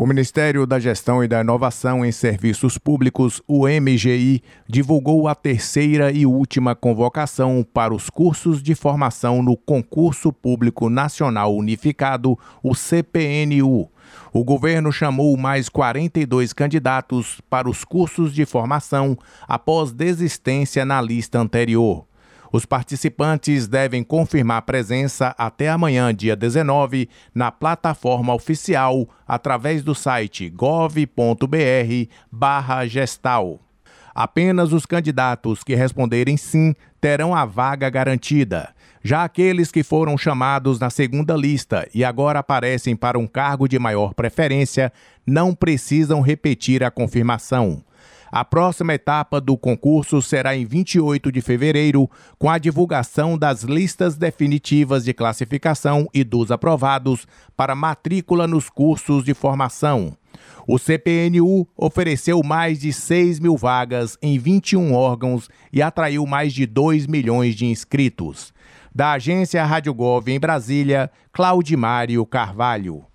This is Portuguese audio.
O Ministério da Gestão e da Inovação em Serviços Públicos, o MGI, divulgou a terceira e última convocação para os cursos de formação no Concurso Público Nacional Unificado, o CPNU. O governo chamou mais 42 candidatos para os cursos de formação após desistência na lista anterior. Os participantes devem confirmar presença até amanhã, dia 19, na plataforma oficial através do site gov.br/gestal. Apenas os candidatos que responderem sim terão a vaga garantida. Já aqueles que foram chamados na segunda lista e agora aparecem para um cargo de maior preferência não precisam repetir a confirmação. A próxima etapa do concurso será em 28 de fevereiro, com a divulgação das listas definitivas de classificação e dos aprovados para matrícula nos cursos de formação. O CPNU ofereceu mais de 6 mil vagas em 21 órgãos e atraiu mais de 2 milhões de inscritos. Da agência Rádio Gov em Brasília, Claudimário Carvalho.